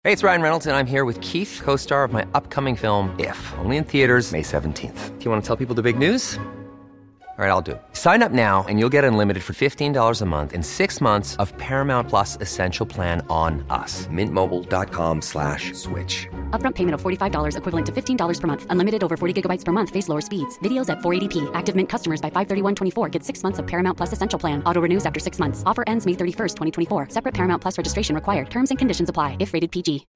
Hey, it's Ryan Reynolds, and I'm here with Keith, co-star of my upcoming film, If, only in theaters May 17th. Do you want to tell people the big news? All right, I'll do it. Sign up now and you'll get unlimited for $15 a month and 6 months of Paramount Plus Essential Plan on us. MintMobile.com/switch. Upfront payment of $45 equivalent to $15 per month. Unlimited over 40 gigabytes per month. Face lower speeds. Videos at 480p. Active Mint customers by 531.24 get 6 months of Paramount Plus Essential Plan. Auto renews after 6 months. Offer ends May 31st, 2024. Separate Paramount Plus registration required. Terms and conditions apply if rated PG.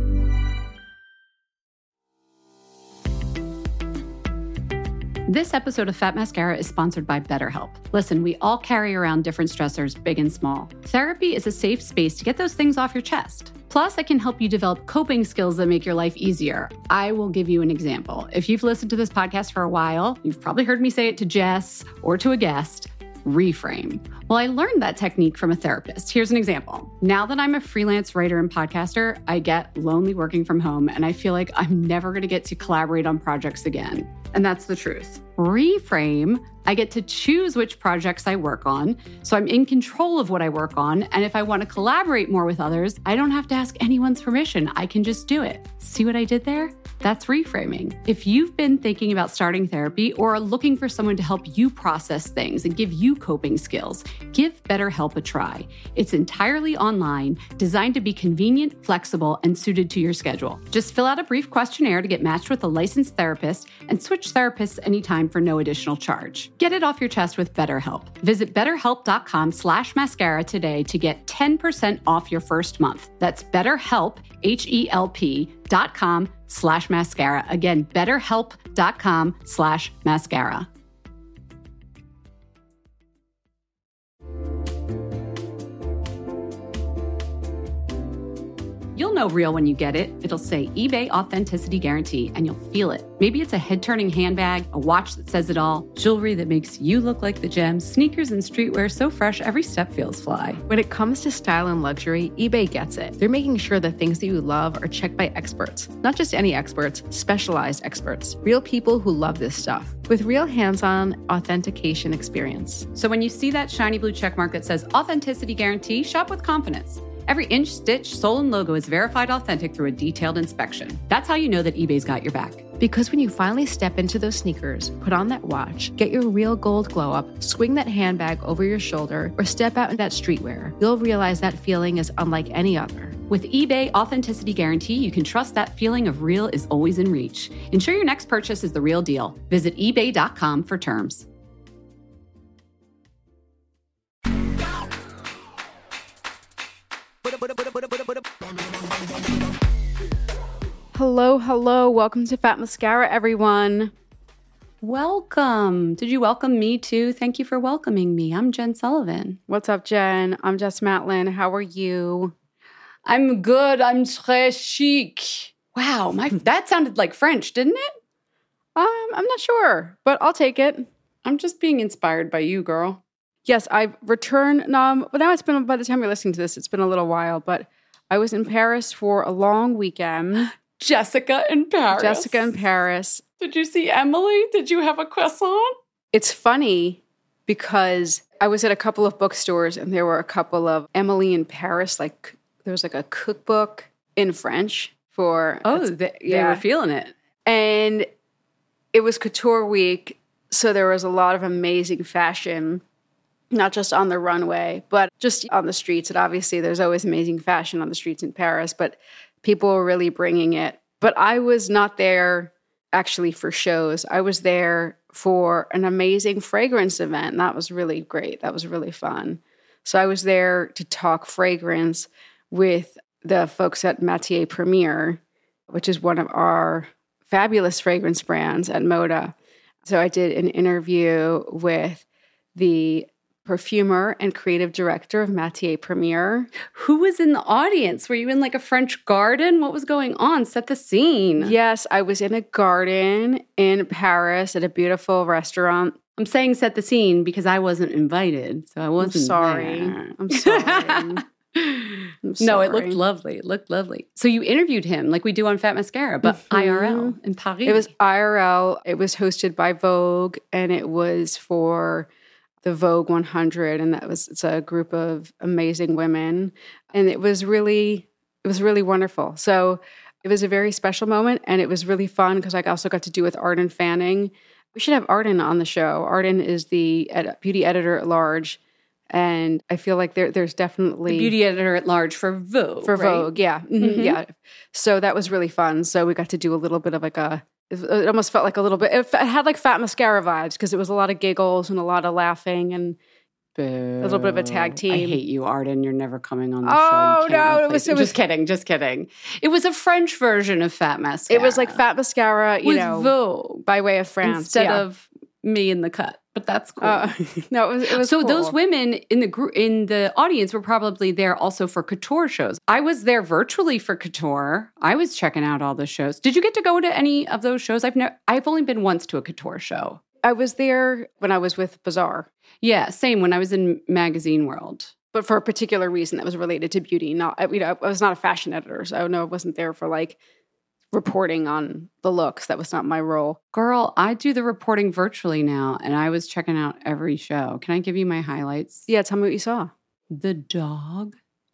This episode of Fat Mascara is sponsored by BetterHelp. Listen, we all carry around different stressors, big and small. Therapy is a safe space to get those things off your chest. Plus, it can help you develop coping skills that make your life easier. I will give you an example. If you've listened to this podcast for a while, you've probably heard me say it to Jess or to a guest. Reframe. Well, I learned that technique from a therapist. Here's an example. Now that I'm a freelance writer and podcaster, I get lonely working from home, and I feel like I'm never going to get to collaborate on projects again. And that's the truth. Reframe, I get to choose which projects I work on, so I'm in control of what I work on, and if I want to collaborate more with others, I don't have to ask anyone's permission. I can just do it. See what I did there? That's reframing. If you've been thinking about starting therapy or are looking for someone to help you process things and give you coping skills, give BetterHelp a try. It's entirely online, designed to be convenient, flexible, and suited to your schedule. Just fill out a brief questionnaire to get matched with a licensed therapist and switch therapists anytime for no additional charge. Get it off your chest with BetterHelp. Visit betterhelp.com/mascara today to get 10% off your first month. That's BetterHelp, HELP.com/mascara. Again, betterhelp.com/mascara. You'll know real when you get it. It'll say eBay Authenticity Guarantee, and you'll feel it. Maybe it's a head-turning handbag, a watch that says it all, jewelry that makes you look like the gem, sneakers and streetwear so fresh every step feels fly. When it comes to style and luxury, eBay gets it. They're making sure the things that you love are checked by experts. Not just any experts, specialized experts. Real people who love this stuff. With real hands-on authentication experience. So when you see that shiny blue checkmark that says Authenticity Guarantee, shop with confidence. Every inch, stitch, sole, and logo is verified authentic through a detailed inspection. That's how you know that eBay's got your back. Because when you finally step into those sneakers, put on that watch, get your real gold glow up, swing that handbag over your shoulder, or step out in that streetwear, you'll realize that feeling is unlike any other. With eBay Authenticity Guarantee, you can trust that feeling of real is always in reach. Ensure your next purchase is the real deal. Visit ebay.com for terms. Hello. Welcome to Fat Mascara, everyone. Welcome. Did you welcome me too? Thank you for welcoming me. I'm Jen Sullivan. What's up, Jen? I'm Jess Matlin. How are you? I'm good. I'm très chic. Wow, that sounded like French, didn't it? I'm not sure, but I'll take it. I'm just being inspired by you, girl. Yes, I've returned. Well, now it's been, by the time you're listening to this, it's been a little while, but I was in Paris for a long weekend. Jessica in Paris. Did you see Emily? Did you have a croissant? It's funny because I was at a couple of bookstores and there were a couple of Emily in Paris, like there was like a cookbook in French for... they were feeling it. And it was couture week, so there was a lot of amazing fashion, not just on the runway, but just on the streets. And obviously there's always amazing fashion on the streets in Paris, but people were really bringing it. But I was not there actually for shows. I was there for an amazing fragrance event. And that was really great. That was really fun. So I was there to talk fragrance with the folks at Matier Premier, which is one of our fabulous fragrance brands at Moda. So I did an interview with the perfumer and creative director of Matier Premier. Who was in the audience? Were you in like a French garden? What was going on? Set the scene. Yes, I was in a garden in Paris at a beautiful restaurant. I'm saying set the scene because I wasn't invited, so I wasn't sorry. there. I'm sorry. No, it looked lovely. It looked lovely. So you interviewed him like we do on Fat Mascara, but IRL in Paris. It was IRL. It was hosted by Vogue, and it was for the Vogue 100, and it's a group of amazing women. And it was It was really wonderful. So it was a very special moment, and it was really fun because I also got to do with Arden Fanning. We should have Arden on the show. Arden is the beauty editor at large, and I feel like there's definitely the beauty editor at large for Vogue. For right? Vogue, yeah, yeah. So that was really fun. So we got to do a little bit of like it almost felt like a little bit. It had like Fat Mascara vibes because it was a lot of giggles and a lot of laughing and. Boo. A little bit of a tag team. I hate you, Arden. You're never coming on the show. Oh, no. It was just kidding. It was a French version of Fat Mascara. It was like Fat Mascara, with Vogue. by way of France. Instead of me in the cut. But that's cool. No, it was so cool. Those women in the audience were probably there also for couture shows. I was there virtually for couture. I was checking out all the shows. Did you get to go to any of those shows? I've only been once to a couture show. I was there when I was with Bazaar. Yeah, same when I was in Magazine World. But for a particular reason that was related to beauty. I was not a fashion editor, so I wasn't there for like reporting on the looks. That was not my role. Girl, I do the reporting virtually now, and I was checking out every show. Can I give you my highlights? Yeah, tell me what you saw. The dog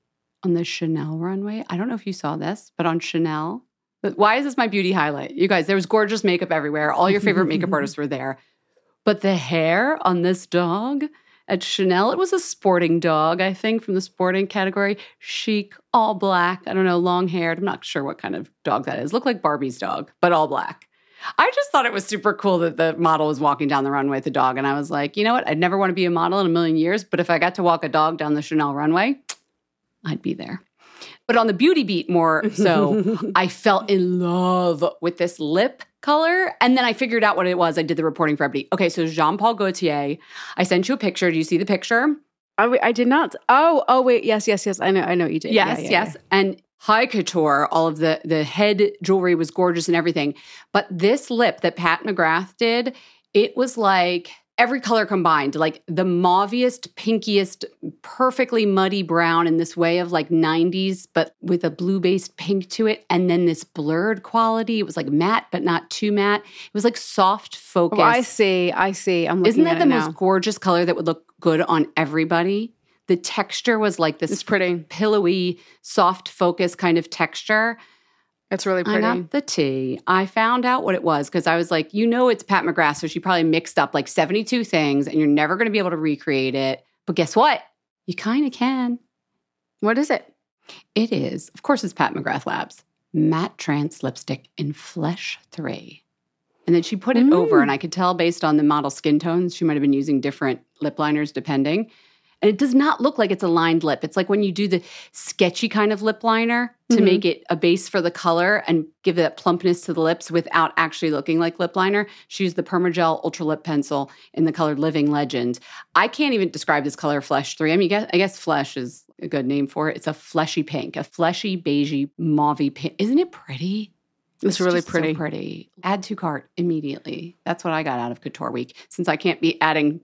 on the Chanel runway. I don't know if you saw this, but on Chanel. But why is this my beauty highlight? You guys, there was gorgeous makeup everywhere. All your favorite makeup artists were there. But the hair on this dog at Chanel, it was a sporting dog, I think, from the sporting category. Chic, all black. I don't know, long-haired. I'm not sure what kind of dog that is. Looked like Barbie's dog, but all black. I just thought it was super cool that the model was walking down the runway with the dog. And I was like, you know what? I'd never want to be a model in a million years. But if I got to walk a dog down the Chanel runway, I'd be there. But on the beauty beat more so, I fell in love with this lip color. And then I figured out what it was. I did the reporting for everybody. Okay, so Jean Paul Gaultier. I sent you a picture. Do you see the picture? I did not. Oh, wait. Yes. I know you did. Yes. Yeah. And high couture, all of the head jewelry was gorgeous and everything. But this lip that Pat McGrath did, it was like every color combined, like the mauviest, pinkiest, perfectly muddy brown in this way of like 90s, but with a blue-based pink to it. And then this blurred quality. It was like matte, but not too matte. It was like soft focus. Oh, I see. I'm looking Isn't that at the it now. most gorgeous color that would look good on everybody? The texture was like this It's pretty. pillowy, soft focus kind of texture. It's really pretty. I got the tea. I found out what it was because I was like, it's Pat McGrath, so she probably mixed up like 72 things and you're never going to be able to recreate it. But guess what? You kind of can. What is it? It is, of course, it's Pat McGrath Labs. Matte Trance Lipstick in Flesh 3. And then she put it over, and I could tell based on the model skin tones, she might have been using different lip liners depending. And it does not look like it's a lined lip. It's like when you do the sketchy kind of lip liner to make it a base for the color and give that plumpness to the lips without actually looking like lip liner. She used the Permagel Ultra Lip Pencil in the color Living Legend. I can't even describe this color Flesh 3. I mean, I guess Flesh is a good name for it. It's a fleshy pink, a fleshy, beigey, mauvey pink. Isn't it pretty? It's really just pretty. So pretty. Add to cart immediately. That's what I got out of Couture Week. Since I can't be adding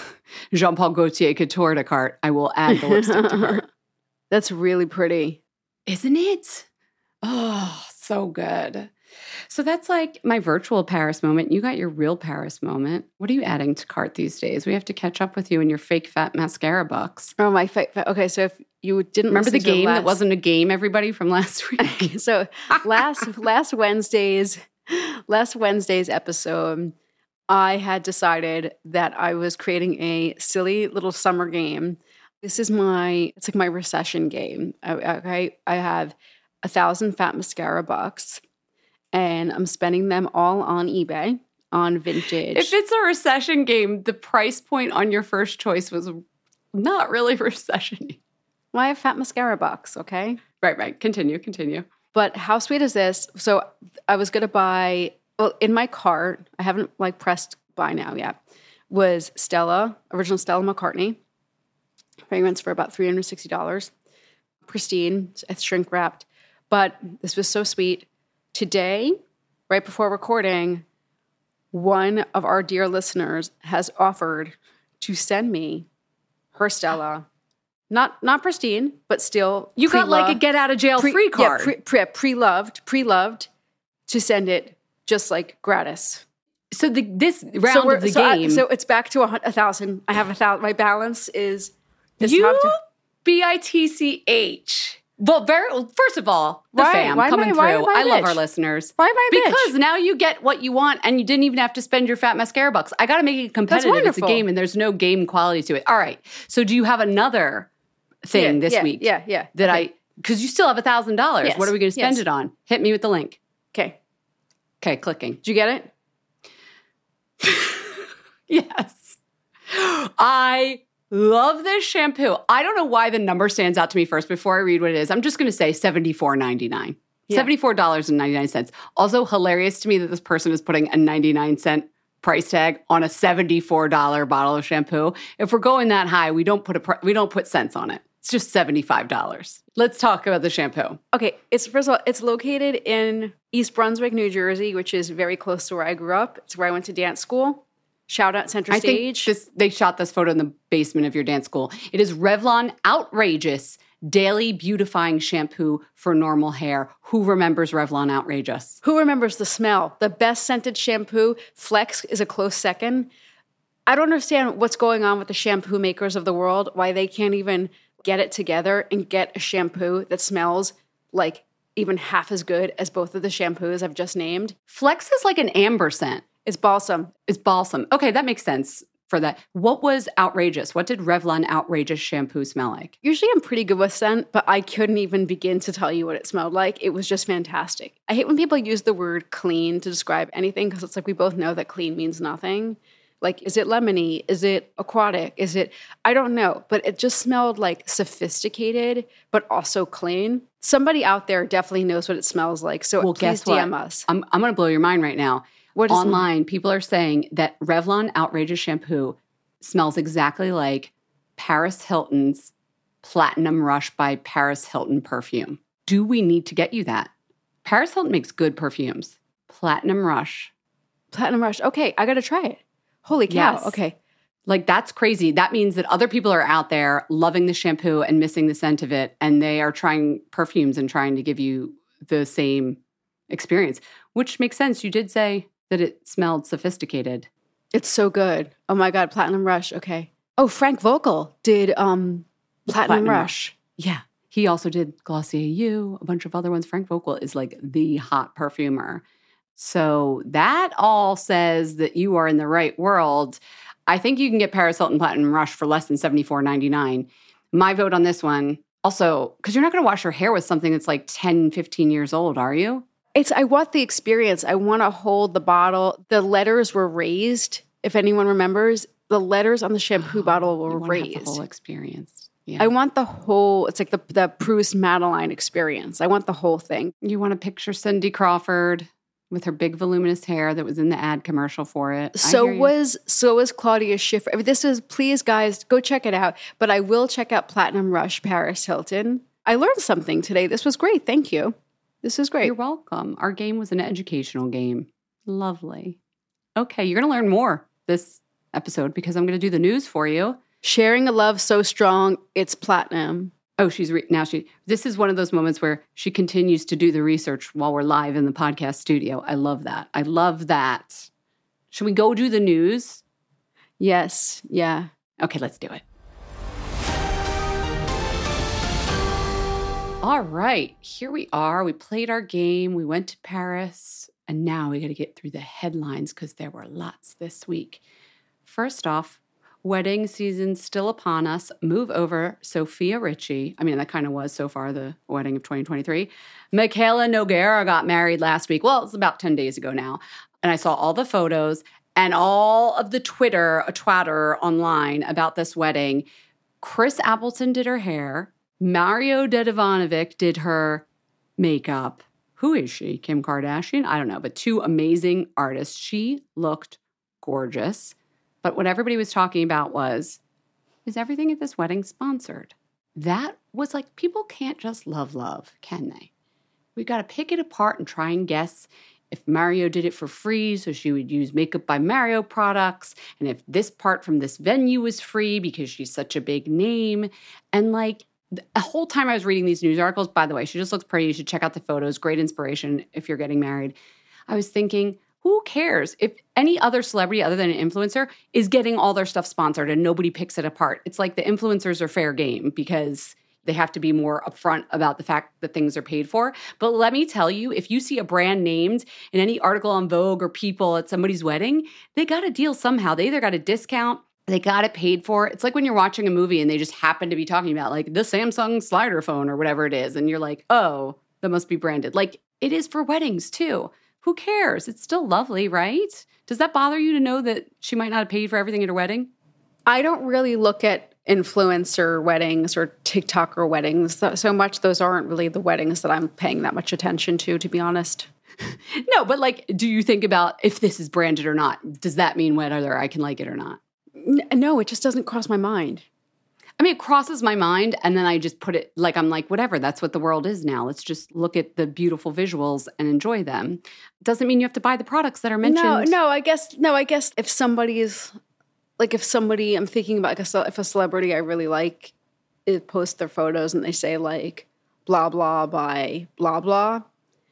Jean Paul Gaultier Couture to cart, I will add the lipstick to cart. That's really pretty. Isn't it? Oh, so good. So that's like my virtual Paris moment. You got your real Paris moment. What are you adding to cart these days? We have to catch up with you and your fake fat mascara bucks. Oh, my fake. Okay, so if you didn't remember the listen to game that wasn't a game, everybody, from last week. So last Wednesday's episode, I had decided that I was creating a silly little summer game. This is it's like my recession game. Okay, I have 1,000 fat mascara bucks, and I'm spending them all on eBay on vintage. If it's a recession game, the price point on your first choice was not really recession-y. Well, I have fat mascara bucks, okay? Right. Continue. But how sweet is this? So I was going to buy, in my cart, I haven't pressed buy now yet, was original Stella McCartney, fragrance for about $360. Pristine, it's shrink wrapped. But this was so sweet. Today, right before recording, one of our dear listeners has offered to send me her Stella. Not pristine, but still you got like a get out of jail free card. Yeah, pre-loved to send it just like gratis. So this round of the game. So it's back to 1,000. I have 1,000. My balance is you BITCH Well, first of all, the fam coming through. I love our listeners. Why am I a bitch? Because now you get what you want and you didn't even have to spend your Fat Mascara bucks. I got to make it competitive. It's a game and there's no game quality to it. All right. So do you have another thing this week? Yeah. Because you still have $1,000. Yes. What are we going to spend it on? Hit me with the link. Okay, clicking. Did you get it? Yes. I love this shampoo. I don't know why the number stands out to me first before I read what it is. I'm just going to say $74.99. Yeah. $74.99. Also hilarious to me that this person is putting a 99-cent price tag on a $74 bottle of shampoo. If we're going that high, we don't put cents on it. It's just $75. Let's talk about the shampoo. Okay, first of all, it's located in East Brunswick, New Jersey, which is very close to where I grew up. It's where I went to dance school. Shout out Center Stage. I think they shot this photo in the basement of your dance school. It is Revlon Outrageous Daily Beautifying Shampoo for Normal Hair. Who remembers Revlon Outrageous? Who remembers the smell? The best scented shampoo, Flex, is a close second. I don't understand what's going on with the shampoo makers of the world, why they can't even get it together and get a shampoo that smells like even half as good as both of the shampoos I've just named. Flex is like an amber scent. It's balsam. It's balsam. Okay, that makes sense for that. What was outrageous? What did Revlon Outrageous shampoo smell like? Usually I'm pretty good with scent, but I couldn't even begin to tell you what it smelled like. It was just fantastic. I hate when people use the word clean to describe anything because it's like we both know that clean means nothing. Like, is it lemony? Is it aquatic? I don't know, but it just smelled like sophisticated, but also clean. Somebody out there definitely knows what it smells like. So please DM us. I'm going to blow your mind right now. Online, people are saying that Revlon Outrageous shampoo smells exactly like Paris Hilton's Platinum Rush by Paris Hilton perfume. Do we need to get you that? Paris Hilton makes good perfumes. Platinum Rush. Okay, I got to try it. Holy cow. Yes. Okay. Like, that's crazy. That means that other people are out there loving the shampoo and missing the scent of it, and they are trying perfumes and trying to give you the same experience, which makes sense. You did say that it smelled sophisticated. It's so good. Oh my God, Platinum Rush. Okay. Oh, Frank Vogel did Platinum Rush. Yeah. He also did Glossier You, a bunch of other ones. Frank Vogel is like the hot perfumer. So that all says that you are in the right world. I think you can get Paris Hilton Platinum Rush for less than $74.99. My vote on this one, also, because you're not going to wash your hair with something that's like 10, 15 years old, are you? I want the experience. I want to hold the bottle. The letters were raised. If anyone remembers, the letters on the shampoo bottle were raised. Have the whole experience. Yeah. I want the whole, it's like the Proust Madeline experience. I want the whole thing. You want to picture Cindy Crawford with her big voluminous hair that was in the ad commercial for it. So was Claudia Schiffer. I mean, please guys, go check it out. But I will check out Platinum Rush Paris Hilton. I learned something today. This was great. Thank you. This is great. You're welcome. Our game was an educational game. Lovely. Okay, you're going to learn more this episode because I'm going to do the news for you. Sharing a love so strong, it's platinum. Oh, this is one of those moments where she continues to do the research while we're live in the podcast studio. I love that. Should we go do the news? Yes. Yeah. Okay, let's do it. All right, here we are. We played our game. We went to Paris. And now we got to get through the headlines because there were lots this week. First off, wedding season still upon us. Move over, Sophia Richie. I mean, that kind of was so far the wedding of 2023. Michaela Nogueira got married last week. Well, it's about 10 days ago now. And I saw all the photos and all of the twatter online about this wedding. Chris Appleton did her hair. Mario Dedivanovic did her makeup. Who is she? Kim Kardashian? I don't know, but two amazing artists. She looked gorgeous. But what everybody was talking about was, is everything at this wedding sponsored? That was like, people can't just love, can they? We got to pick it apart and try and guess if Mario did it for free, so she would use Makeup by Mario products, and if this part from this venue was free because she's such a big name. And like, the whole time I was reading these news articles, by the way, she just looks pretty. You should check out the photos. Great inspiration if you're getting married. I was thinking, who cares if any other celebrity other than an influencer is getting all their stuff sponsored and nobody picks it apart? It's like the influencers are fair game because they have to be more upfront about the fact that things are paid for. But let me tell you, if you see a brand named in any article on Vogue or People at somebody's wedding, they got a deal somehow. They either got a discount, they got it paid for. It's like when you're watching a movie and they just happen to be talking about like the Samsung slider phone or whatever it is. And you're like, oh, that must be branded. Like it is for weddings too. Who cares? It's still lovely, right? Does that bother you to know that she might not have paid for everything at her wedding? I don't really look at influencer weddings or TikToker weddings so much. Those aren't really the weddings that I'm paying that much attention to be honest. No, but like, do you think about if this is branded or not? Does that mean whether I can like it or not? No, it just doesn't cross my mind. I mean, it crosses my mind, and then I just put it, like, I'm like, whatever, that's what the world is now. Let's just look at the beautiful visuals and enjoy them. Doesn't mean you have to buy the products that are mentioned. No, I guess if somebody's, like if somebody, I'm thinking about if a celebrity I really like, it posts their photos and they say like, blah, blah, by blah, blah.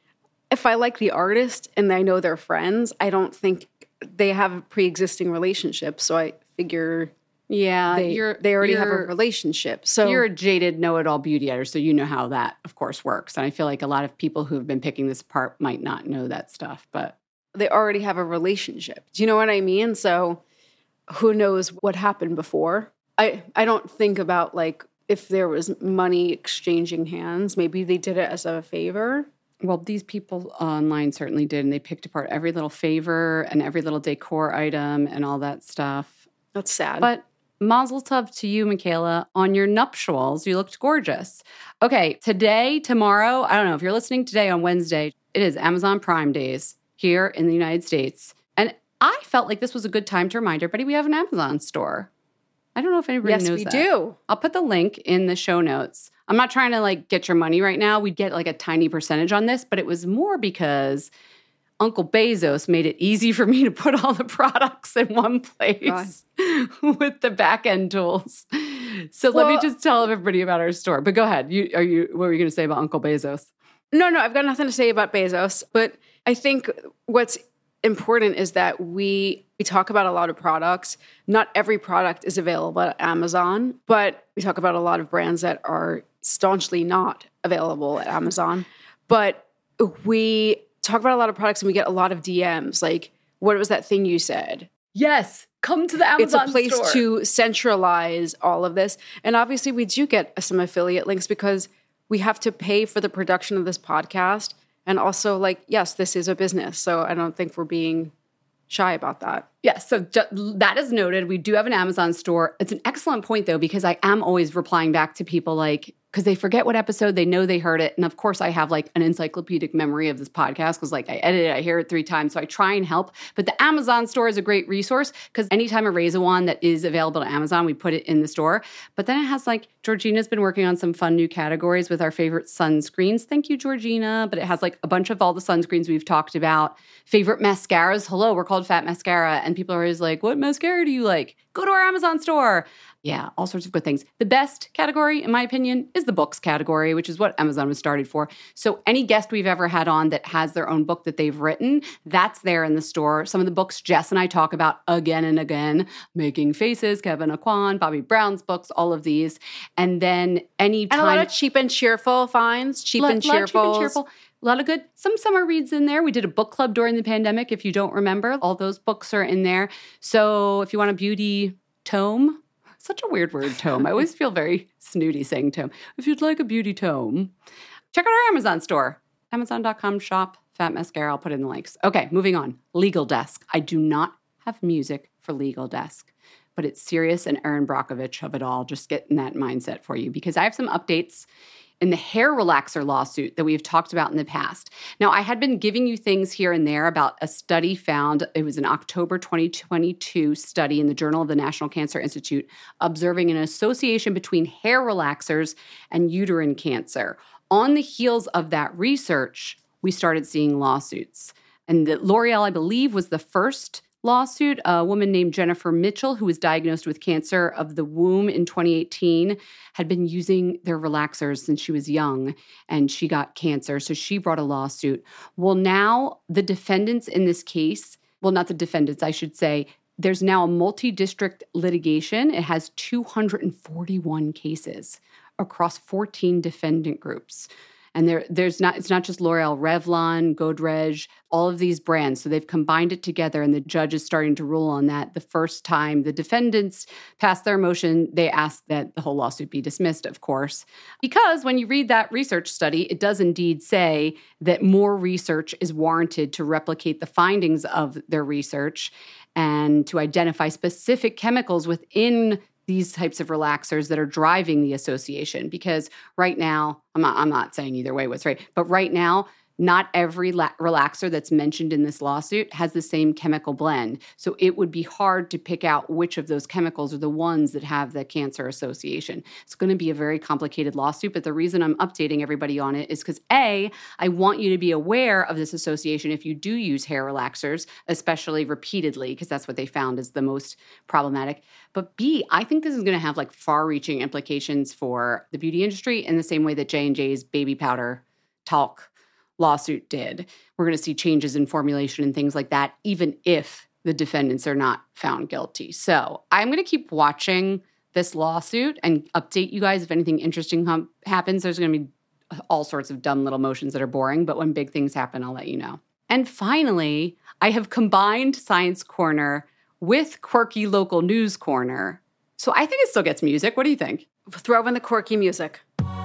If I like the artist and I know they're friends, I don't think they have a pre-existing relationship. So I figure... Yeah, they already have a relationship. So you're a jaded know-it-all beauty editor, so you know how that, of course, works. And I feel like a lot of people who have been picking this apart might not know that stuff, but they already have a relationship. Do you know what I mean? So who knows what happened before? I don't think about like if there was money exchanging hands. Maybe they did it as a favor. Well, these people online certainly did, and they picked apart every little favor and every little decor item and all that stuff. That's sad. But mazel tov to you, Michaela. On your nuptials, you looked gorgeous. Okay, tomorrow, I don't know, if you're listening today on Wednesday, it is Amazon Prime Days here in the United States. And I felt like this was a good time to remind everybody we have an Amazon store. I don't know if anybody knows that. Yes, we do. I'll put the link in the show notes. I'm not trying to like get your money right now. We'd get like a tiny percentage on this, but it was more because Uncle Bezos made it easy for me to put all the products in one place with the back-end tools. So let me just tell everybody about our store. But go ahead. What were you going to say about Uncle Bezos? No, I've got nothing to say about Bezos. But I think what's important is that we talk about a lot of products. Not every product is available at Amazon, but we talk about a lot of brands that are staunchly not available at Amazon. But we talk about a lot of products and we get a lot of DMs. Like, what was that thing you said? Yes. Come to the Amazon store. It's a place to centralize all of this. And obviously we do get some affiliate links because we have to pay for the production of this podcast. And also like, yes, this is a business. So I don't think we're being shy about that. Yes, so that is noted. We do have an Amazon store. It's an excellent point, though, because I am always replying back to people like, because they forget what episode, they know they heard it. And of course, I have like an encyclopedic memory of this podcast because like I edit it, I hear it 3 times. So I try and help. But the Amazon store is a great resource because anytime I raise a wand that is available to Amazon, we put it in the store. But then it has like, Georgina's been working on some fun new categories with our favorite sunscreens. Thank you, Georgina. But it has like a bunch of all the sunscreens we've talked about. Favorite mascaras. Hello, we're called Fat Mascara. And people are always like, what mascara do you like? Go to our Amazon store. Yeah, all sorts of good things. The best category, in my opinion, is the books category, which is what Amazon was started for. So any guest we've ever had on that has their own book that they've written, that's there in the store. Some of the books Jess and I talk about again and again, Making Faces, Kevin Aquan, Bobby Brown's books, all of these. And then anytime... And a lot of cheap and cheerful finds, cheap and cheerful. A lot of good, some summer reads in there. We did a book club during the pandemic, if you don't remember. All those books are in there. So if you want a beauty tome... Such a weird word, tome. I always feel very snooty saying tome. If you'd like a beauty tome, check out our Amazon store. Amazon.com shop, Fat Mascara. I'll put in the links. Okay, moving on. Legal Desk. I do not have music for Legal Desk, but it's Sirius and Erin Brockovich of it all. Just get in that mindset for you because I have some updates in the hair relaxer lawsuit that we've talked about in the past. Now, I had been giving you things here and there about a study found, it was an October 2022 study in the Journal of the National Cancer Institute, observing an association between hair relaxers and uterine cancer. On the heels of that research, we started seeing lawsuits. And L'Oreal, I believe, was the first lawsuit. A woman named Jennifer Mitchell, who was diagnosed with cancer of the womb in 2018, had been using their relaxers since she was young, and she got cancer. So she brought a lawsuit. Well, now the defendants in this case, well, not the defendants, I should say, there's now a multi-district litigation. It has 241 cases across 14 defendant groups. And it's not just L'Oreal, Revlon, Godrej, all of these brands. So they've combined it together, and the judge is starting to rule on that. The first time the defendants passed their motion, they asked that the whole lawsuit be dismissed, of course. Because when you read that research study, it does indeed say that more research is warranted to replicate the findings of their research and to identify specific chemicals within these types of relaxers that are driving the association. Because right now, I'm not saying either way what's right, but right now, not every relaxer that's mentioned in this lawsuit has the same chemical blend. So it would be hard to pick out which of those chemicals are the ones that have the cancer association. It's going to be a very complicated lawsuit, but the reason I'm updating everybody on it is because A, I want you to be aware of this association if you do use hair relaxers, especially repeatedly, because that's what they found is the most problematic. But B, I think this is going to have like far-reaching implications for the beauty industry in the same way that J&J's baby powder talc lawsuit did. We're going to see changes in formulation and things like that, even if the defendants are not found guilty. So I'm going to keep watching this lawsuit and update you guys if anything interesting happens. There's going to be all sorts of dumb little motions that are boring, but when big things happen, I'll let you know. And finally, I have combined Science Corner with quirky local news corner. So I think it still gets music. What do you think? Throw in the quirky music.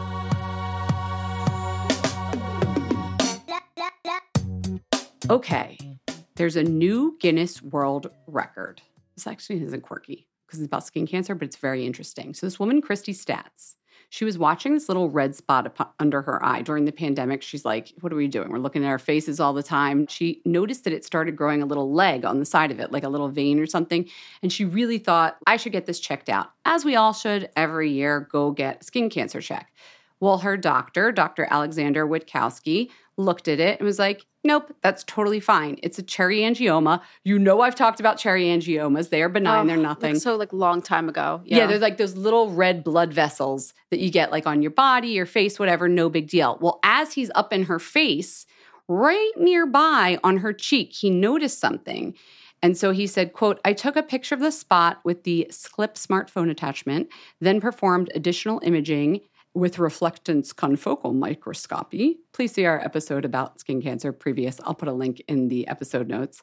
Okay, there's a new Guinness World Record. This actually isn't quirky because it's about skin cancer, but it's very interesting. So this woman, Christy Stats, she was watching this little red spot under her eye during the pandemic. She's like, what are we doing? We're looking at our faces all the time. She noticed that it started growing a little leg on the side of it, like a little vein or something. And she really thought, I should get this checked out. As we all should every year, go get a skin cancer check. Well, her doctor, Dr. Alexander Witkowski, looked at it and was like, nope, that's totally fine. It's a cherry angioma. You know I've talked about cherry angiomas. They are benign. They're nothing. So like long time ago. Yeah, there's like those little red blood vessels that you get like on your body, your face, whatever, no big deal. Well, as he's up in her face, right nearby on her cheek, he noticed something. And so he said, quote, I took a picture of the spot with the Sclip smartphone attachment, then performed additional imaging with reflectance confocal microscopy. Please see our episode about skin cancer previous. I'll put a link in the episode notes.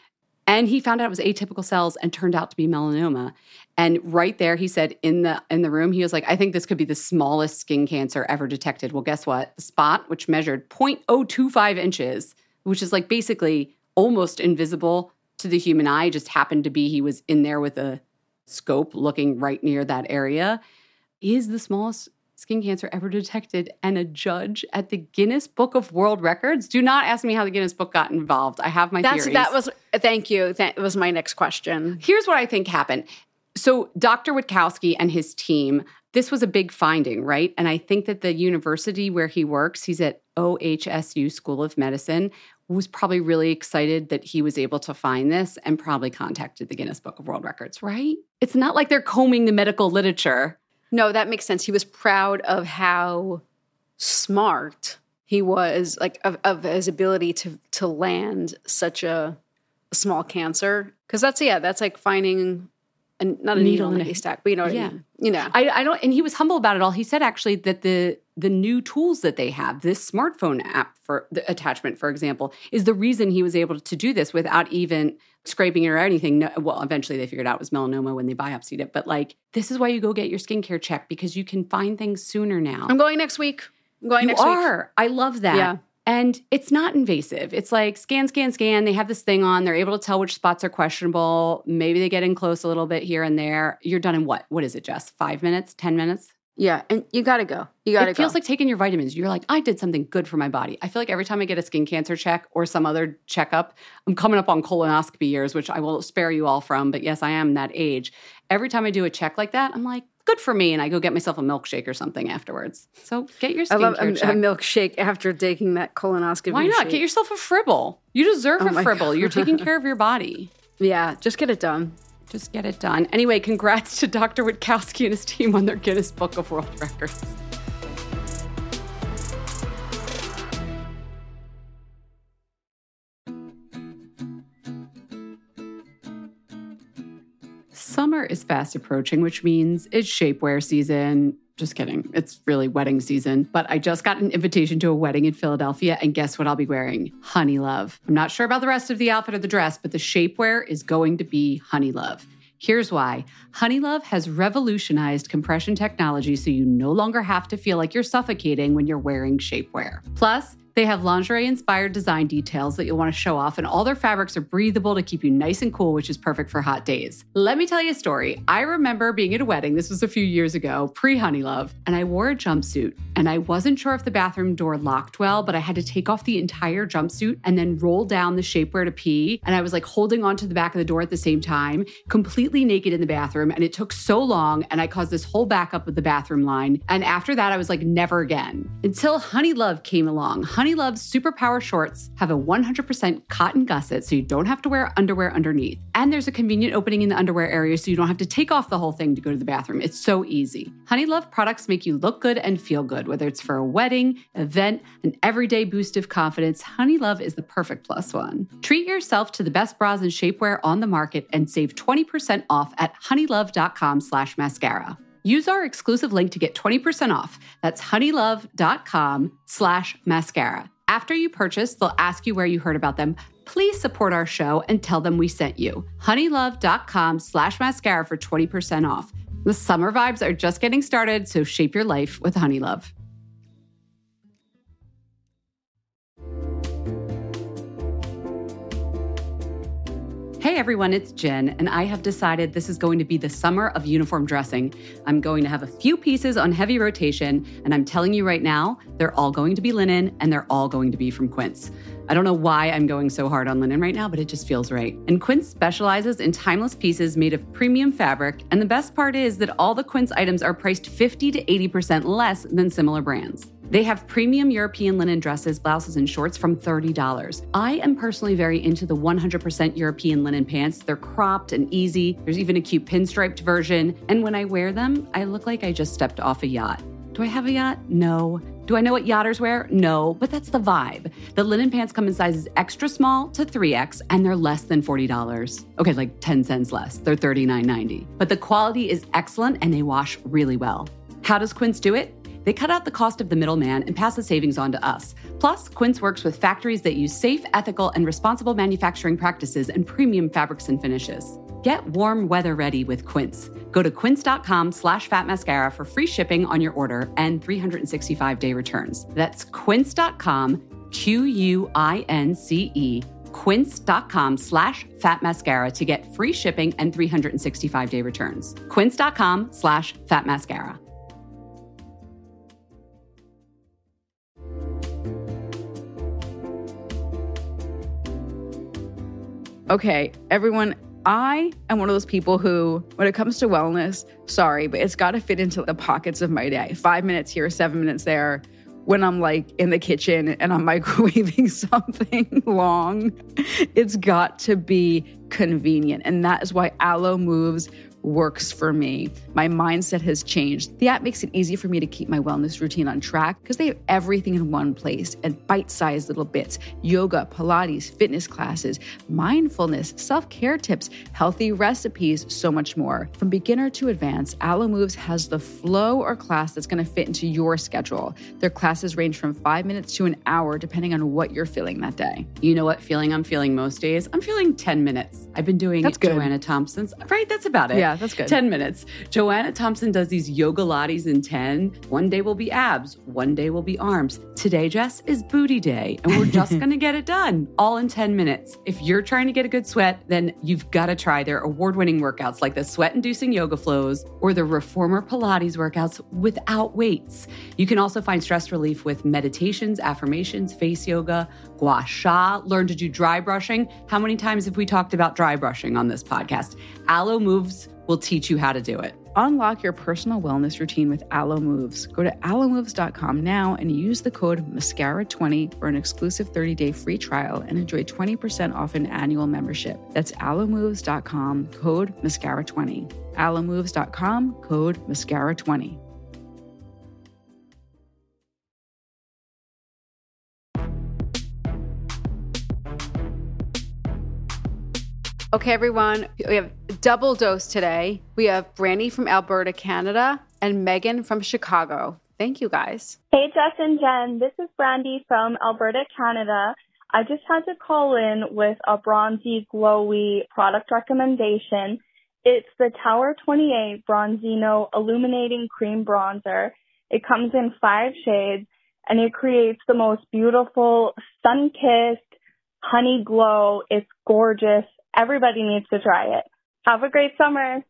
And he found out it was atypical cells and turned out to be melanoma. And right there, he said in the room, he was like, I think this could be the smallest skin cancer ever detected. Well, guess what? The spot, which measured 0.025 inches, which is like basically almost invisible to the human eye, just happened to be he was in there with a scope looking right near that area, is the smallest skin cancer ever detected, and a judge at the Guinness Book of World Records. Do not ask me how the Guinness Book got involved. I have my theories. Thank you. That was my next question. Here's what I think happened. So Dr. Witkowski and his team, this was a big finding, right? And I think that the university where he works, he's at OHSU School of Medicine, was probably really excited that he was able to find this and probably contacted the Guinness Book of World Records, right? It's not like they're combing the medical literature. No, that makes sense. He was proud of how smart he was, like of his ability to land such a small cancer. Because that's like finding not a needle in a haystack, but you know what I mean. You know, I don't. And he was humble about it all. He said actually that the new tools that they have, this smartphone app for the attachment, for example, is the reason he was able to do this without even scraping it or anything. No, well, eventually they figured out it was melanoma when they biopsied it. But like, this is why you go get your skincare check, because you can find things sooner now. I'm going next week. You are. I love that. Yeah. And it's not invasive. It's like scan. They have this thing on. They're able to tell which spots are questionable. Maybe they get in close a little bit here and there. You're done in what? What is it, Jess? 5 minutes? 10 minutes? Yeah, and you got to go. It feels like taking your vitamins. You're like, I did something good for my body. I feel like every time I get a skin cancer check or some other checkup, I'm coming up on colonoscopy years, which I will spare you all from. But yes, I am that age. Every time I do a check like that, I'm like, good for me. And I go get myself a milkshake or something afterwards. So get your skincare check. A milkshake after taking that colonoscopy. Why not? Shake. Get yourself a Fribble. You deserve a Fribble. God. You're taking care of your body. Yeah, just get it done. Just get it done. Anyway, congrats to Dr. Witkowski and his team on their Guinness Book of World Records. Summer is fast approaching, which means it's shapewear season. Just kidding. It's really wedding season. But I just got an invitation to a wedding in Philadelphia, and guess what I'll be wearing? Honey Love. I'm not sure about the rest of the outfit or the dress, but the shapewear is going to be Honey Love. Here's why. Honey Love has revolutionized compression technology so you no longer have to feel like you're suffocating when you're wearing shapewear. Plus, they have lingerie-inspired design details that you'll want to show off, and all their fabrics are breathable to keep you nice and cool, which is perfect for hot days. Let me tell you a story. I remember being at a wedding, this was a few years ago, pre-Honey Love, and I wore a jumpsuit, and I wasn't sure if the bathroom door locked well, but I had to take off the entire jumpsuit and then roll down the shapewear to pee, and I was like holding onto the back of the door at the same time, completely naked in the bathroom, and it took so long, and I caused this whole backup of the bathroom line, and after that, I was like, never again. Until Honey Love came along. Honey Love's Superpower shorts have a 100% cotton gusset, so you don't have to wear underwear underneath. And there's a convenient opening in the underwear area, so you don't have to take off the whole thing to go to the bathroom. It's so easy. Honey Love products make you look good and feel good, whether it's for a wedding, event, an everyday boost of confidence. Honey Love is the perfect plus one. Treat yourself to the best bras and shapewear on the market and save 20% off at honeylove.com/mascara. Use our exclusive link to get 20% off. That's honeylove.com/mascara. After you purchase, they'll ask you where you heard about them. Please support our show and tell them we sent you. honeylove.com/mascara for 20% off. The summer vibes are just getting started, so shape your life with Honey Love. Hey everyone, it's Jen, and I have decided this is going to be the summer of uniform dressing. I'm going to have a few pieces on heavy rotation, and I'm telling you right now, they're all going to be linen, and they're all going to be from Quince. I don't know why I'm going so hard on linen right now, but it just feels right. And Quince specializes in timeless pieces made of premium fabric, and the best part is that all the Quince items are priced 50 to 80% less than similar brands. They have premium European linen dresses, blouses, and shorts from $30. I am personally very into the 100% European linen pants. They're cropped and easy. There's even a cute pinstriped version. And when I wear them, I look like I just stepped off a yacht. Do I have a yacht? No. Do I know what yachters wear? No, but that's the vibe. The linen pants come in sizes extra small to 3X, and they're less than $40. Okay, like 10 cents less. They're $39.90. But the quality is excellent, and they wash really well. How does Quince do it? They cut out the cost of the middleman and pass the savings on to us. Plus, Quince works with factories that use safe, ethical, and responsible manufacturing practices and premium fabrics and finishes. Get warm weather ready with Quince. Go to quince.com/fatmascara for free shipping on your order and 365-day returns. That's quince.com, QUINCE, quince.com/fatmascara to get free shipping and 365-day returns. Quince.com/fatmascara. Okay, everyone, I am one of those people who, when it comes to wellness, sorry, but it's got to fit into the pockets of my day. 5 minutes here, 7 minutes there. When I'm like in the kitchen and I'm microwaving something long, it's got to be convenient. And that is why Alo Moves works for me. My mindset has changed. The app makes it easy for me to keep my wellness routine on track because they have everything in one place and bite-sized little bits: yoga, Pilates, fitness classes, mindfulness, self-care tips, healthy recipes, so much more. From beginner to advanced, Alo Moves has the flow or class that's going to fit into your schedule. Their classes range from 5 minutes to an hour, depending on what you're feeling that day. You know what feeling I'm feeling most days? I'm feeling 10 minutes. I've been doing Joanna Thompson's. Right, that's about it. Yeah, that's good. 10 minutes. Joanna Thompson does these yoga lattes in 10. One day will be abs. One day will be arms. Today, Jess, is booty day. And we're just going to get it done all in 10 minutes. If you're trying to get a good sweat, then you've got to try their award-winning workouts like the sweat-inducing yoga flows or the reformer Pilates workouts without weights. You can also find stress relief with meditations, affirmations, face yoga, gua sha, learn to do dry brushing. How many times have we talked about dry brushing on this podcast? Alo Moves will teach you how to do it. Unlock your personal wellness routine with Alo Moves. Go to alomoves.com now and use the code MASCARA20 for an exclusive 30-day free trial and enjoy 20% off an annual membership. That's alomoves.com, code MASCARA20. alomoves.com, code MASCARA20. Okay, everyone, we have a double dose today. We have Brandy from Alberta, Canada, and Megan from Chicago. Thank you, guys. Hey, Jess and Jen. This is Brandy from Alberta, Canada. I just had to call in with a bronzy, glowy product recommendation. It's the Tower 28 Bronzino Illuminating Cream Bronzer. It comes in 5 shades, and it creates the most beautiful, sun-kissed, honey glow. It's gorgeous. Everybody needs to try it. Have a great summer.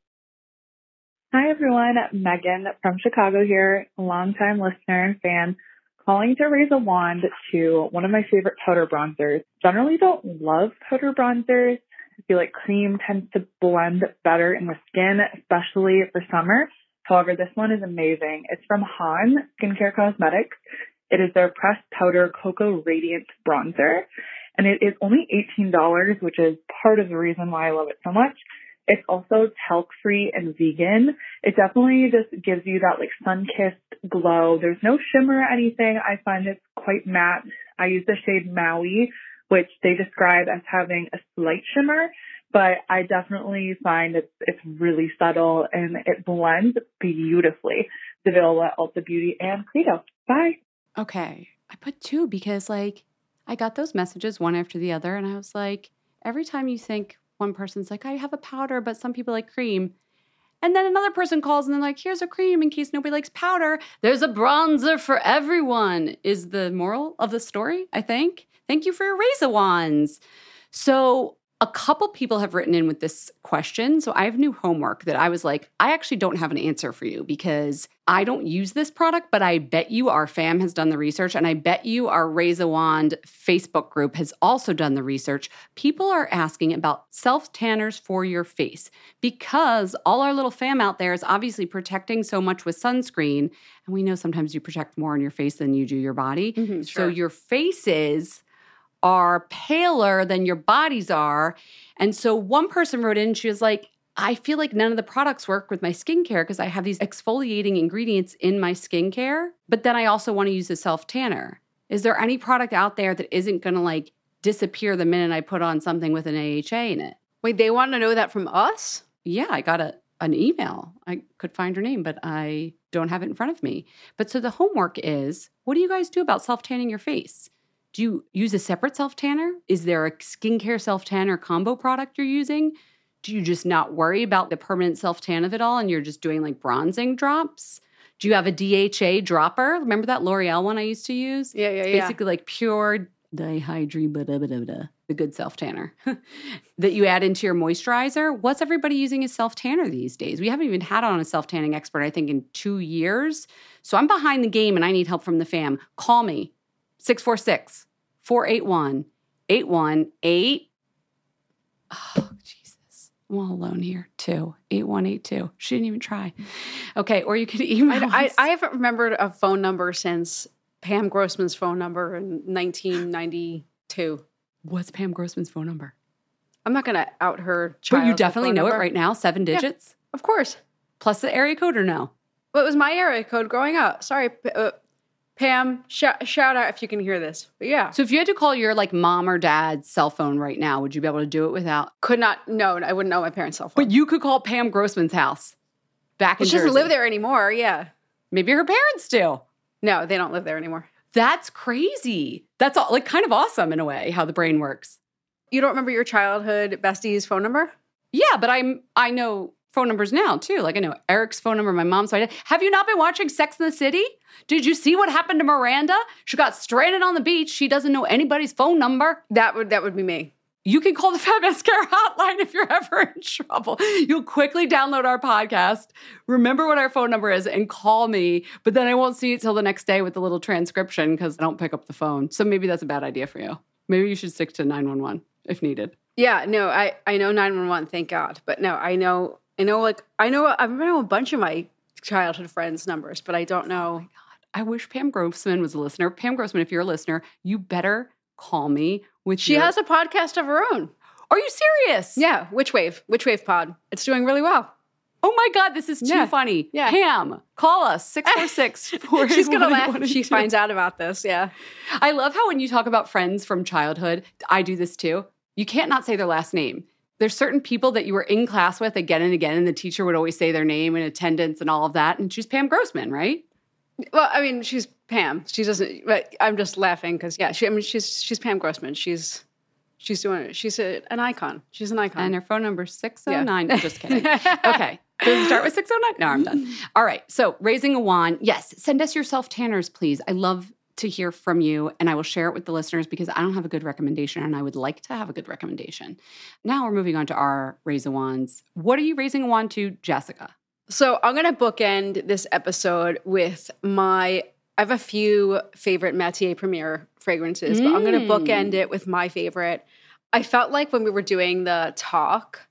Hi, everyone. Megan from Chicago here, a longtime listener and fan, calling to raise a wand to one of my favorite powder bronzers. Generally don't love powder bronzers. I feel like cream tends to blend better in the skin, especially for summer. However, this one is amazing. It's from Han Skincare Cosmetics. It is their pressed powder Cocoa Radiant Bronzer, and it is only $18, which is part of the reason why I love it so much. It's also talc-free and vegan. It definitely just gives you that like sun-kissed glow. There's no shimmer or anything. I find it's quite matte. I use the shade Maui, which they describe as having a slight shimmer, but I definitely find it's really subtle and it blends beautifully. It's available at Ulta Beauty and Credo. Bye. Okay. I put 2 because like I got those messages one after the other and I was like, every time you think one person's like, I have a powder, but some people like cream. And then another person calls and they're like, here's a cream in case nobody likes powder. There's a bronzer for everyone is the moral of the story, I think. Thank you for your razor wands. So a couple people have written in with this question. So I have new homework that I was like, I actually don't have an answer for you because I don't use this product, but I bet you our fam has done the research and I bet you our Razor Wand Facebook group has also done the research. People are asking about self-tanners for your face because all our little fam out there is obviously protecting so much with sunscreen. And we know sometimes you protect more on your face than you do your body. Sure. So your faces are paler than your bodies are. And so one person wrote in, she was like, I feel like none of the products work with my skincare because I have these exfoliating ingredients in my skincare, but then I also want to use a self-tanner. Is there any product out there that isn't going to like disappear the minute I put on something with an AHA in it? Wait, they want to know that from us? Yeah, I got an email. I could find her name, but I don't have it in front of me. But so the homework is, what do you guys do about self-tanning your face? Do you use a separate self-tanner? Is there a skincare self-tanner combo product you're using? Do you just not worry about the permanent self-tan of it all and you're just doing like bronzing drops? Do you have a DHA dropper? Remember that L'Oreal one I used to use? Yeah. It's basically like pure dihydrogenation, the good self-tanner that you add into your moisturizer. What's everybody using as self-tanner these days? We haven't even had on a self-tanning expert, I think, in 2 years. So I'm behind the game and I need help from the fam. Call me. 646-481-8188. Oh, Jesus. I'm all alone here, too. 8182. She didn't even try. Okay, or you could email us. I haven't remembered a phone number since Pam Grossman's phone number in 1992. What's Pam Grossman's phone number? I'm not going to out her child. But you definitely know it right now? 7 digits? Yeah, of course. Plus the area code or no? Well, it was my area code growing up. Sorry, Pam, shout out if you can hear this. But yeah. So if you had to call your like mom or dad's cell phone right now, would you be able to do it without? No, I wouldn't know my parents' cell phone. But you could call Pam Grossman's house back in Jersey. She doesn't live there anymore, yeah. Maybe her parents do. No, they don't live there anymore. That's crazy. That's all, like kind of awesome in a way, how the brain works. You don't remember your childhood bestie's phone number? Yeah, but I know phone numbers now too. Like I know Eric's phone number, my mom's phone. Have you not been watching Sex and the City? Did you see what happened to Miranda? She got stranded on the beach. She doesn't know anybody's phone number. That would be me. You can call the Fat Mascara hotline if you're ever in trouble. You'll quickly download our podcast, remember what our phone number is, and call me. But then I won't see it till the next day with the little transcription because I don't pick up the phone. So maybe that's a bad idea for you. Maybe you should stick to 911 if needed. Yeah, no, I know 911, thank God. But no, I know a bunch of my childhood friends' numbers, but I don't know. Oh my God. I wish Pam Grossman was a listener. Pam Grossman, if you're a listener, you better call me with She has a podcast of her own. Are you serious? Yeah, Witch Wave Pod. It's doing really well. Oh my God, this is too funny. Yeah. Pam, call us, 646-481-8182. She's going to laugh if she finds out about this, yeah. I love how when you talk about friends from childhood, I do this too. You can't not say their last name. there's certain people that you were in class with again and again, and the teacher would always say their name and attendance and all of that. And she's Pam Grossman, right? Well, I mean, she's Pam. She doesn't. But I'm just laughing because she's Pam Grossman. She's doing it. She's an icon. She's an icon. And her phone number is 609. Yeah. Just kidding. Okay. Does it start with 609? No, I'm done. All right. So raising a wand. Yes. Send us your self-tanners, please. I love to hear from you, and I will share it with the listeners because I don't have a good recommendation, and I would like to have a good recommendation. Now we're moving on to our raise a wands. What are you raising a wand to, Jessica? So I'm going to bookend this episode with I have a few favorite Matier Premier fragrances, but I'm going to bookend it with my favorite. I felt like when we were doing the talk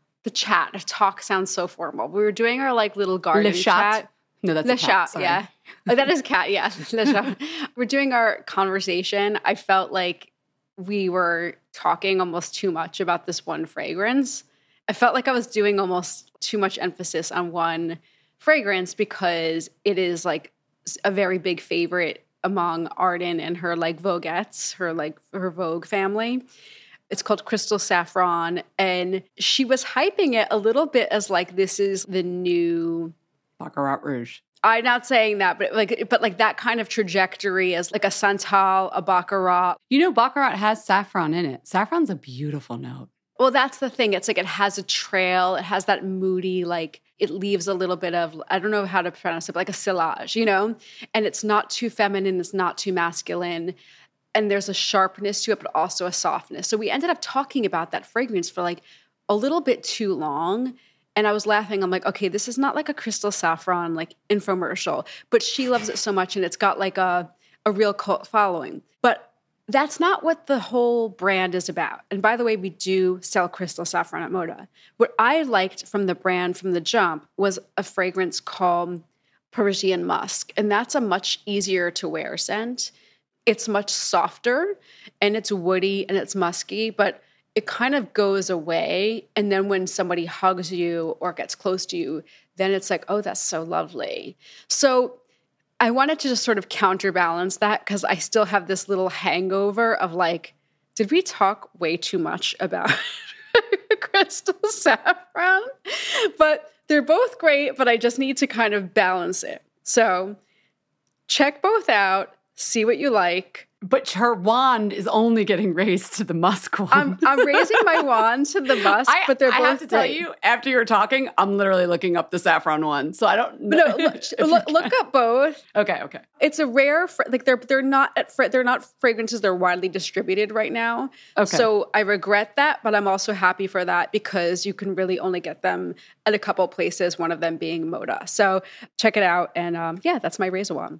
sounds so formal. We were doing our like little garden chat. No, that's a cat. Sorry. Yeah. Oh, that is a cat, yeah. We're doing our conversation. I felt like we were talking almost too much about this one fragrance. I felt like I was doing almost too much emphasis on one fragrance because it is like a very big favorite among Arden and her like Voguettes, her Vogue family. It's called Crystal Saffron, and she was hyping it a little bit as like this is the new Baccarat Rouge. I'm not saying that, but like that kind of trajectory as like a Santal, a Baccarat. You know, Baccarat has saffron in it. Saffron's a beautiful note. Well, that's the thing. It's like it has a trail. It has that moody, like it leaves a little bit of, I don't know how to pronounce it, but like a sillage, you know? And it's not too feminine. It's not too masculine. And there's a sharpness to it, but also a softness. So we ended up talking about that fragrance for like a little bit too long. And I was laughing. I'm like, okay, this is not like a Crystal Saffron like infomercial, but she loves it so much and it's got like a real cult following. But that's not what the whole brand is about. And by the way, we do sell Crystal Saffron at Moda. What I liked from the brand from the jump was a fragrance called Parisian Musk. And that's a much easier to wear scent. It's much softer and it's woody and it's musky, but it kind of goes away. And then when somebody hugs you or gets close to you, then it's like, oh, that's so lovely. So I wanted to just sort of counterbalance that because I still have this little hangover of like, did we talk way too much about Crystal Saffron? But they're both great, but I just need to kind of balance it. So check both out, see what you like. But her wand is only getting raised to the musk one. I'm raising my wand to the musk, but they're both I have to tell you, after you were talking, I'm literally looking up the saffron one. So I don't know. No, look up both. Okay. It's a rare, like they're not fragrances that are widely distributed right now. Okay. So I regret that, but I'm also happy for that because you can really only get them at a couple places, one of them being Moda. So check it out. And yeah, that's my razor wand.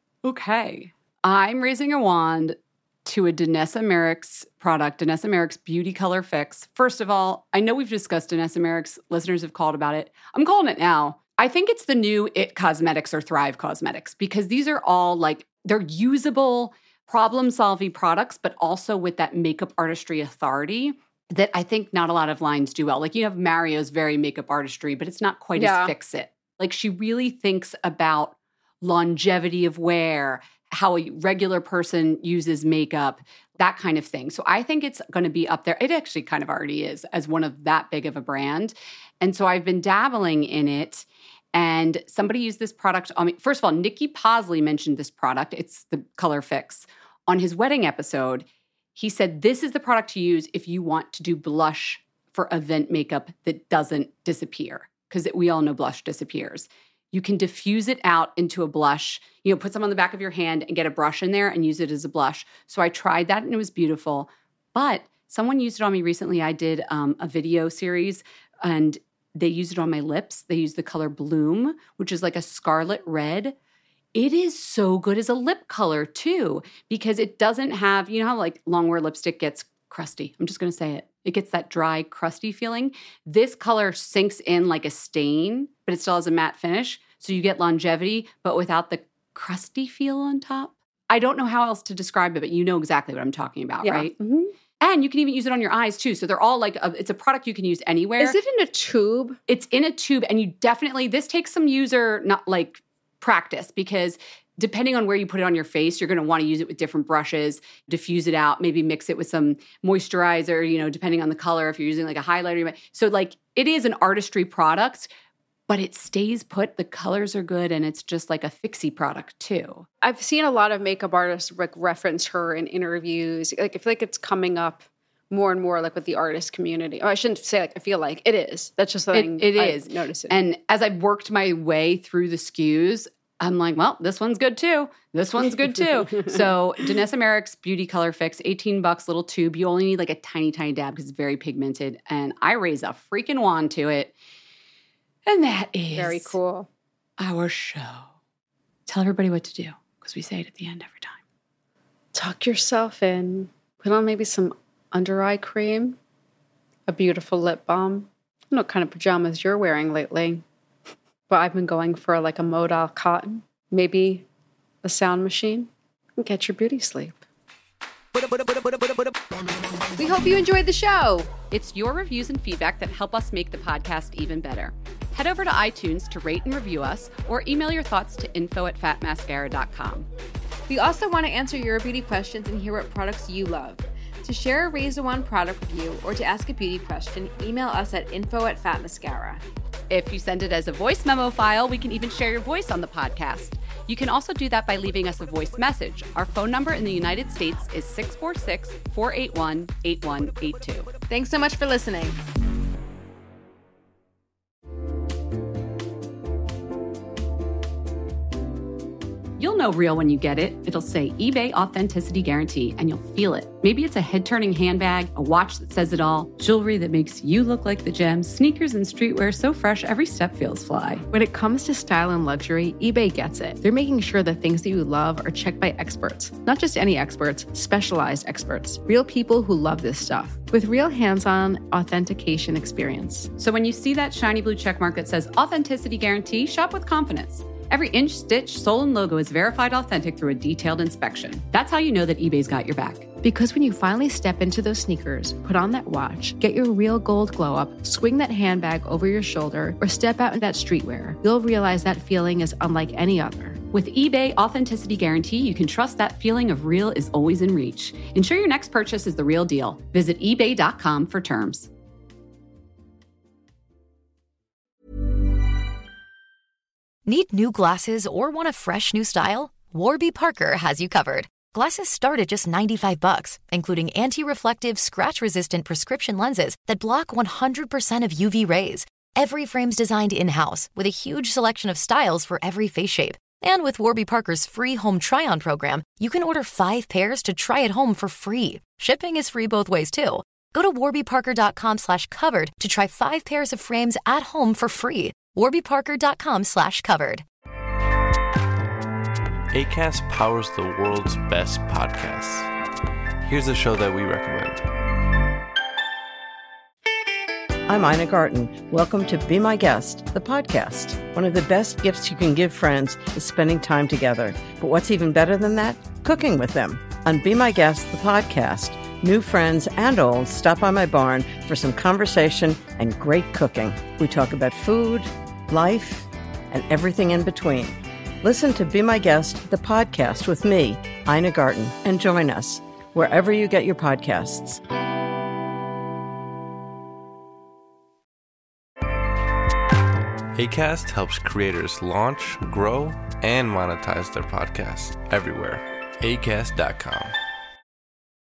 Okay. I'm raising a wand to a Danessa Merrick's product, Danessa Merrick's Beauty Color Fix. First of all, I know we've discussed Danessa Merrick's. Listeners have called about it. I'm calling it now. I think it's the new It Cosmetics or Thrive Cosmetics because these are all like, they're usable, problem-solving products, but also with that makeup artistry authority that I think not a lot of lines do well. Like you have Mario's very makeup artistry, but it's not quite as fix-it. Like she really thinks about longevity of wear, how a regular person uses makeup, that kind of thing. So I think it's going to be up there. It actually kind of already is as one of that big of a brand. And so I've been dabbling in it. And somebody used this product on me. First of all, Nikki Posley mentioned this product. It's the Color Fix. On his wedding episode, he said, this is the product to use if you want to do blush for event makeup that doesn't disappear. Because we all know blush disappears. You can diffuse it out into a blush, put some on the back of your hand and get a brush in there and use it as a blush. So I tried that and it was beautiful. But someone used it on me recently. I did a video series and they used it on my lips. They used the color Bloom, which is like a scarlet red. It is so good as a lip color too, because it doesn't have, you know how like longwear lipstick gets crusty. I'm just going to say it. It gets that dry, crusty feeling. This color sinks in like a stain, but it still has a matte finish. So you get longevity, but without the crusty feel on top. I don't know how else to describe it, but you know exactly what I'm talking about, right? Mm-hmm. And you can even use it on your eyes too. So they're all like, it's a product you can use anywhere. Is it in a tube? It's in a tube. And you definitely, this takes some user, not like practice, because depending on where you put it on your face, you're going to want to use it with different brushes, diffuse it out, maybe mix it with some moisturizer, depending on the color, if you're using like a highlighter. So like it is an artistry product, but it stays put. The colors are good, and it's just like a fixie product too. I've seen a lot of makeup artists like reference her in interviews. Like I feel like it's coming up more and more like with the artist community. Oh, I shouldn't say like I feel like it is. That's just something it is noticing. And as I've worked my way through the SKUs, I'm like, well, this one's good too. This one's good too. So Danessa Myricks Beauty Color Fix, $18, little tube. You only need like a tiny, tiny dab because it's very pigmented. And I raise a freaking wand to it. And that is very cool. Our show. Tell everybody what to do because we say it at the end every time. Tuck yourself in. Put on maybe some under eye cream, a beautiful lip balm. I don't know what kind of pajamas you're wearing lately, but I've been going for like a modal cotton, maybe a sound machine, and get your beauty sleep. We hope you enjoyed the show. It's your reviews and feedback that help us make the podcast even better. Head over to iTunes to rate and review us, or email your thoughts to info@fatmascara.com. We also want to answer your beauty questions and hear what products you love. To share a Raise the Wand product review or to ask a beauty question, email us at info@fatmascara. If you send it as a voice memo file, we can even share your voice on the podcast. You can also do that by leaving us a voice message. Our phone number in the United States is 646-481-8182. Thanks so much for listening. You'll know real when you get it. It'll say eBay Authenticity Guarantee, and you'll feel it. Maybe it's a head-turning handbag, a watch that says it all, jewelry that makes you look like the gems, sneakers and streetwear so fresh every step feels fly. When it comes to style and luxury, eBay gets it. They're making sure the things that you love are checked by experts. Not just any experts, specialized experts. Real people who love this stuff. With real hands-on authentication experience. So when you see that shiny blue checkmark that says Authenticity Guarantee, shop with confidence. Every inch, stitch, sole, and logo is verified authentic through a detailed inspection. That's how you know that eBay's got your back. Because when you finally step into those sneakers, put on that watch, get your real gold glow up, swing that handbag over your shoulder, or step out in that streetwear, you'll realize that feeling is unlike any other. With eBay Authenticity Guarantee, you can trust that feeling of real is always in reach. Ensure your next purchase is the real deal. Visit ebay.com for terms. Need new glasses or want a fresh new style? Warby Parker has you covered. Glasses start at just $95, including anti-reflective, scratch-resistant prescription lenses that block 100% of UV rays. Every frame's designed in-house with a huge selection of styles for every face shape. And with Warby Parker's free home try-on program, you can order 5 pairs to try at home for free. Shipping is free both ways, too. Go to warbyparker.com/covered to try 5 pairs of frames at home for free. warbyparker.com/covered. Acast powers the world's best podcasts. Here's a show that we recommend. I'm Ina Garten. Welcome to Be My Guest, the podcast. One of the best gifts you can give friends is spending time together. But what's even better than that? Cooking with them. On Be My Guest, the podcast, new friends and old stop by my barn for some conversation and great cooking. We talk about food, life, and everything in between. Listen to Be My Guest, the podcast with me, Ina Garten, and join us wherever you get your podcasts. Acast helps creators launch, grow, and monetize their podcasts everywhere. Acast.com.